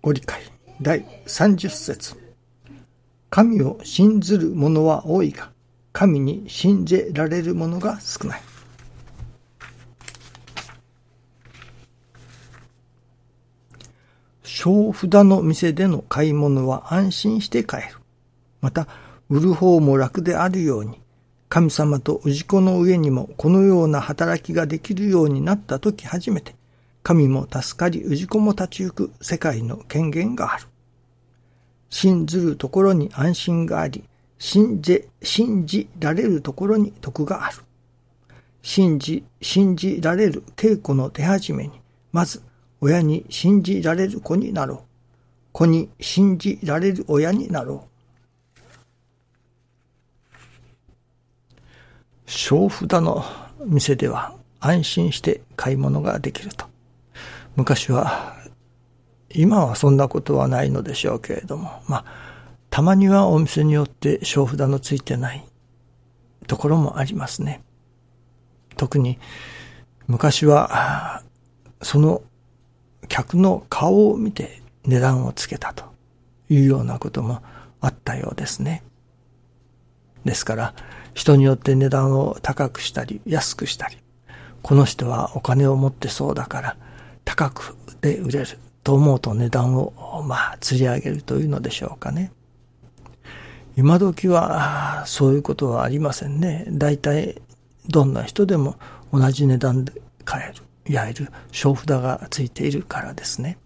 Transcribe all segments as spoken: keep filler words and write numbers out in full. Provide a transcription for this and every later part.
ご理解だいさんじゅっ節。神を信ずる者は多いが、神に信じられる者が少ない。小札の店での買い物は安心して買える。また、売る方も楽であるように、神様と氏子の上にもこのような働きができるようになったとき初めて、神も助かり氏子も立ち行く世界の権限がある。信ずるところに安心があり、信じ、信じられるところに徳がある。信じ、信じられる稽古の手始めに、まず親に信じられる子になろう。子に信じられる親になろう。小札の店では安心して買い物ができると。昔は、今はそんなことはないのでしょうけれども、まあ、たまにはお店によって小札のついてないところもありますね。特に昔は、その客の顔を見て値段をつけたというようなこともあったようですね。ですから、人によって値段を高くしたり安くしたり、この人はお金を持ってそうだから高くで売れると思うと値段をまあ釣り上げるというのでしょうかね。今時はそういうことはありませんね。だいたいどんな人でも同じ値段で買える、いわゆる小札がついているからですね。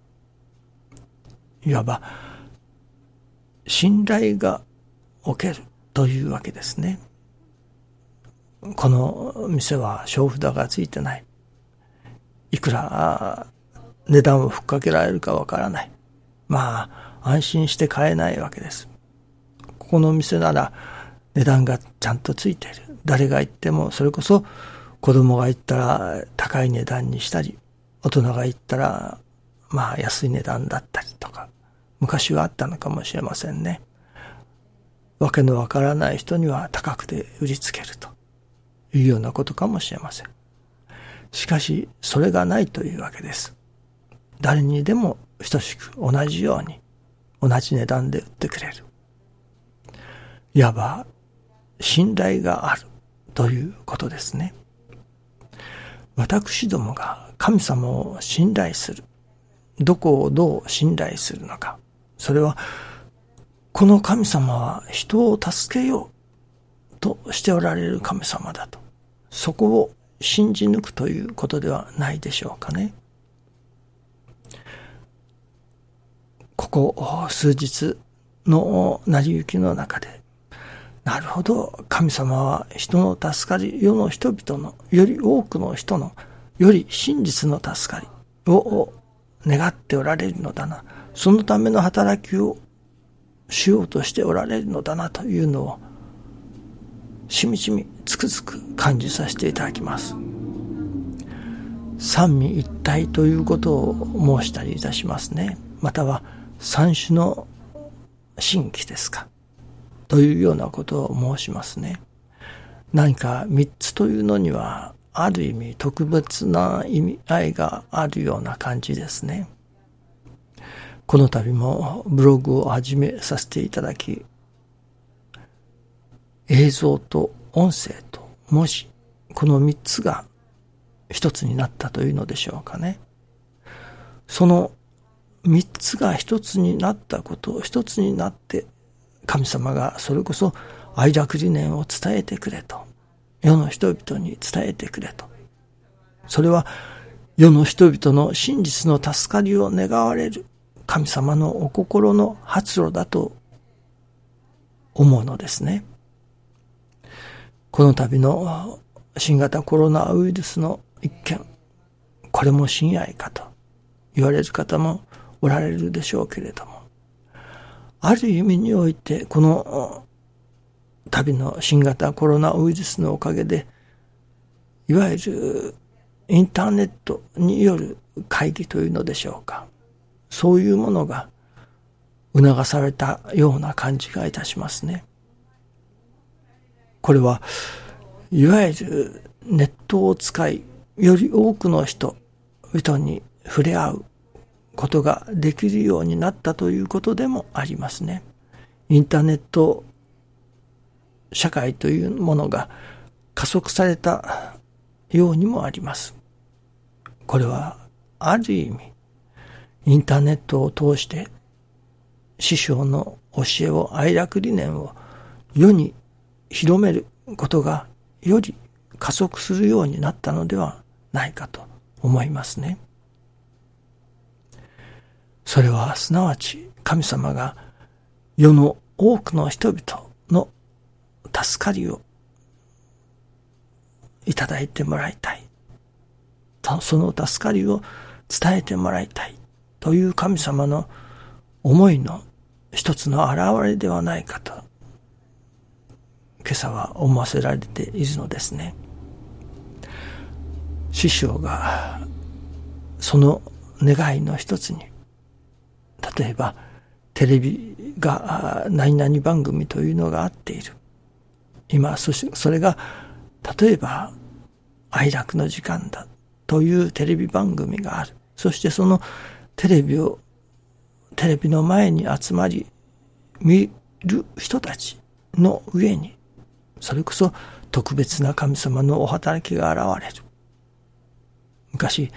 いわば信頼がおけるというわけですね。この店は小札がついてない。いくら値段をふっかけられるかわからない。まあ安心して買えないわけです。ここの店なら値段がちゃんとついている。誰が行っても、それこそ子供が行ったら高い値段にしたり、大人が行ったらまあ安い値段だったりとか、昔はあったのかもしれませんね。わけのわからない人には高くで売りつけるというようなことかもしれません。しかしそれがないというわけです。誰にでも等しく同じように同じ値段で売ってくれる。いわば信頼があるということですね。私どもが神様を信頼する。どこをどう信頼するのか。それはこの神様は人を助けようとしておられる神様だと。そこを信じ抜くということではないでしょうかね。ここ数日の成り行きの中で、なるほど、神様は人の助かり、世の人々の、より多くの人の、より真実の助かりを願っておられるのだな。そのための働きをしようとしておられるのだなというのを、しみじみつくづく感じさせていただきます。三位一体ということを申したりいたしますね。または三種の神器ですか。というようなことを申しますね。何か三つというのにはある意味特別な意味合いがあるような感じですね。この度もブログを始めさせていただき、映像と音声と文字、この三つが一つになったというのでしょうかね。その三つが一つになったことを一つになって神様がそれこそ愛楽理念を伝えてくれと、世の人々に伝えてくれと。それは世の人々の真実の助かりを願われる神様のお心の発露だと思うのですね。この度の新型コロナウイルスの一件、これも親愛かと言われる方もおられるでしょうけれども、ある意味においてこの度の新型コロナウイルスのおかげで、いわゆるインターネットによる会議というのでしょうか、そういうものが促されたような感じがいたしますね。これはいわゆるネットを使い、より多くの人々に触れ合うことができるようになったということでもありますね。インターネット社会というものが加速されたようにもあります。これはある意味インターネットを通して師匠の教えを、愛楽理念を世に広めることがより加速するようになったのではないかと思いますね。それはすなわち神様が世の多くの人々の助かりをいただいてもらいたい、その助かりを伝えてもらいたいという神様の思いの一つの表れではないかと今朝は思わせられているのですね。師匠がその願いの一つに、例えばテレビが何々番組というのがあっている。今そしそれが例えば愛楽の時間だというテレビ番組がある。そしてそのテレビをテレビの前に集まり見る人たちの上に、それこそ特別な神様のお働きが現れる。昔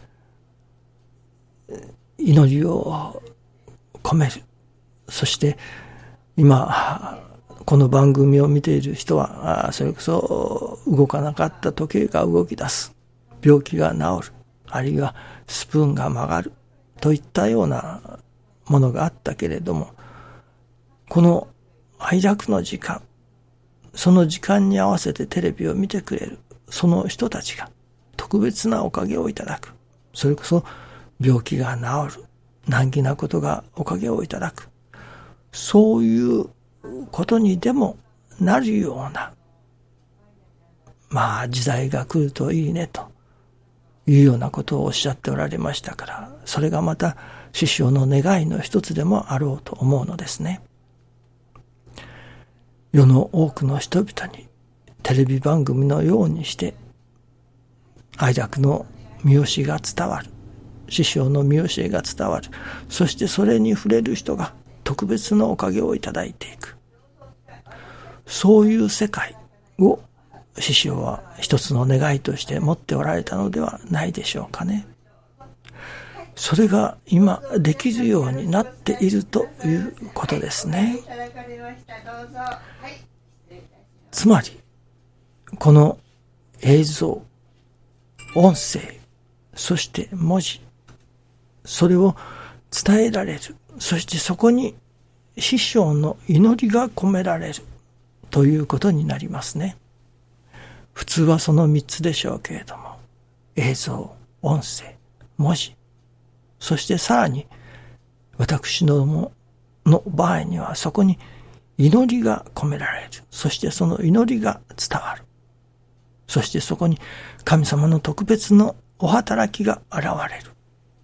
祈りを込める。そして今この番組を見ている人は、それこそ動かなかった時計が動き出す、病気が治る、あるいはスプーンが曲がるといったようなものがあったけれども、この愛楽の時間、その時間に合わせてテレビを見てくれるその人たちが特別なおかげをいただく。それこそ病気が治る、難儀なことがおかげをいただく、そういうことにでもなるような、まあ時代が来るといいねというようなことをおっしゃっておられましたから、それがまた師匠の願いの一つでもあろうと思うのですね。世の多くの人々にテレビ番組のようにして愛楽の見教えが伝わる、師匠の見教えが伝わる、そしてそれに触れる人が特別のおかげをいただいていく、そういう世界を師匠は一つの願いとして持っておられたのではないでしょうかね。それが今できるようになっているということですね。つまりこの映像、音声、そして文字、それを伝えられる、そしてそこに師匠の祈りが込められるということになりますね。普通はその三つでしょうけれども、映像、音声、文字、そしてさらに私どもの場合にはそこに祈りが込められる、そしてその祈りが伝わる、そしてそこに神様の特別のお働きが現れる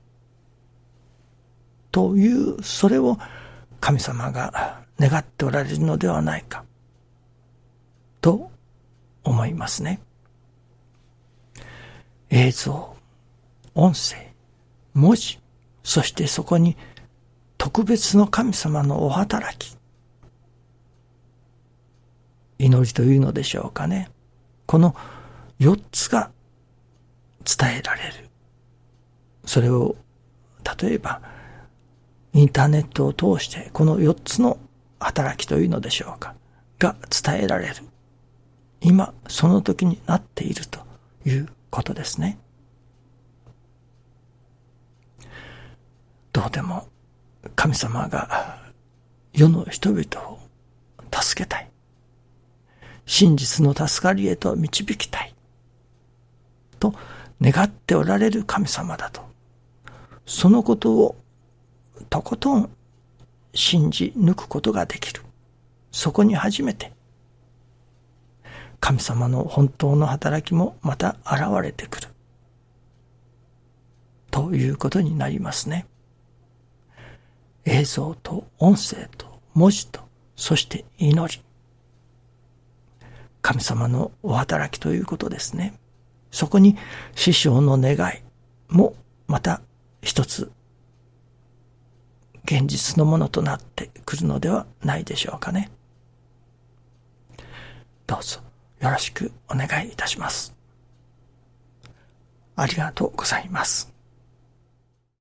という、それを神様が願っておられるのではないかと思いますね。映像、音声、文字、そしてそこに特別の神様のお働き、祈りというのでしょうかね。この四つが伝えられる。それを例えばインターネットを通してこの四つの働きというのでしょうかが伝えられる。今その時になっているということですね。どうでも神様が世の人々を助けたい、真実の助かりへと導きたいと願っておられる神様だと、そのことをとことん信じ抜くことができる。そこに初めて神様の本当の働きもまた現れてくるということになりますね。映像と音声と文字と、そして祈り、神様のお働きということですね。そこに師匠の願いもまた一つ現実のものとなってくるのではないでしょうかね。どうぞよろしくお願いいたします。ありがとうございます。